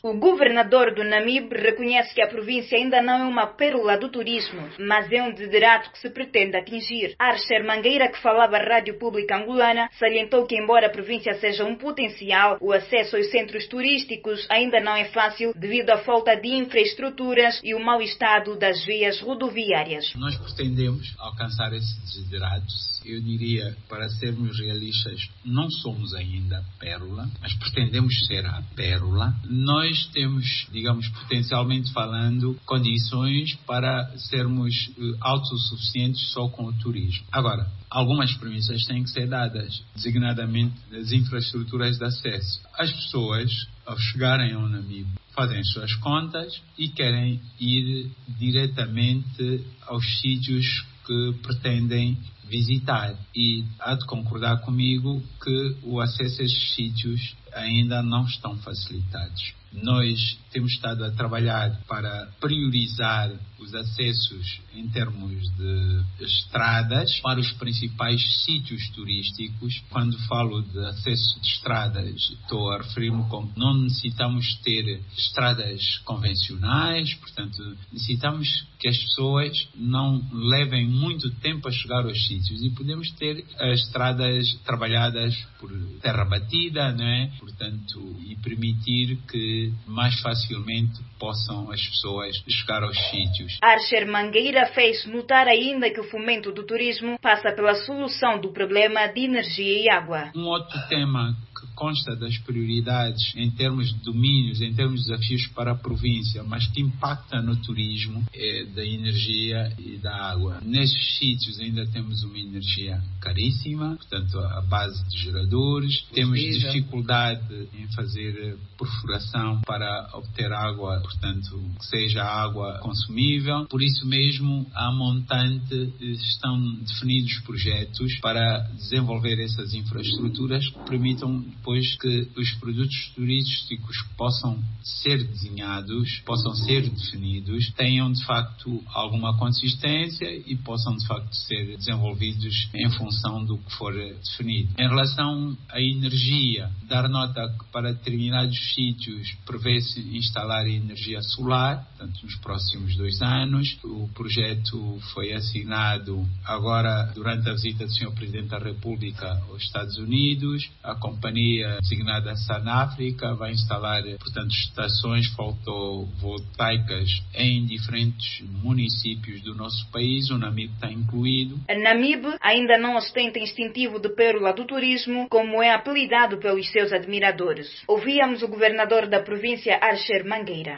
O governador do Namibe reconhece que a província ainda não é uma pérola do turismo, mas é um desiderato que se pretende atingir. Archer Mangueira, que falava à Rádio Pública Angolana, salientou que embora a província seja um potencial, o acesso aos centros turísticos ainda não é fácil devido à falta de infraestruturas e o mau estado das vias rodoviárias. Nós pretendemos alcançar esse desiderato. Eu diria, para sermos realistas, não somos ainda pérola, mas pretendemos ser a pérola. Nós temos, digamos, potencialmente falando, condições para sermos autossuficientes só com o turismo. Agora, algumas premissas têm que ser dadas, designadamente as infraestruturas de acesso. As pessoas, ao chegarem ao Namibe, fazem as suas contas e querem ir diretamente aos sítios que pretendem visitar. E há de concordar comigo que o acesso a esses sítios ainda não estão facilitados. Nós temos estado a trabalhar para priorizar os acessos em termos de estradas para os principais sítios turísticos. Quando falo de acesso de estradas, estou a referir-me como não necessitamos ter estradas convencionais, portanto, necessitamos que as pessoas não levem muito tempo a chegar aos sítios e podemos ter as estradas trabalhadas por terra batida, não é? Portanto, e permitir que mais facilmente possam as pessoas chegar aos sítios. Archer Mangueira fez notar ainda que o fomento do turismo passa pela solução do problema de energia e água. Um outro tema que consta das prioridades em termos de domínios, em termos de desafios para a província, mas que impacta no turismo, é da energia e da água. Nesses sítios ainda temos uma energia caríssima, portanto, à base de geradores. Temos dificuldade em fazer perfuração para obter água, portanto, que seja água consumível. Por isso mesmo, à montante, estão definidos projetos para desenvolver essas infraestruturas que permitam depois que os produtos turísticos possam ser desenhados, possam ser definidos, tenham de facto alguma consistência e possam de facto ser desenvolvidos em função do que for definido. Em relação à energia, dar nota que para determinados sítios prevê-se instalar energia solar, portanto nos próximos 2 anos. O projeto foi assinado agora durante a visita do Sr. Presidente da República aos Estados Unidos. A companhia designada Sanáfrica vai instalar, portanto, estações fotovoltaicas em diferentes municípios do nosso país. O Namibe está incluído. A Namibe ainda não ostenta instintivo de pérola do turismo, como é apelidado pelos seus admiradores. Ouvíamos o governador da província, Archer Mangueira.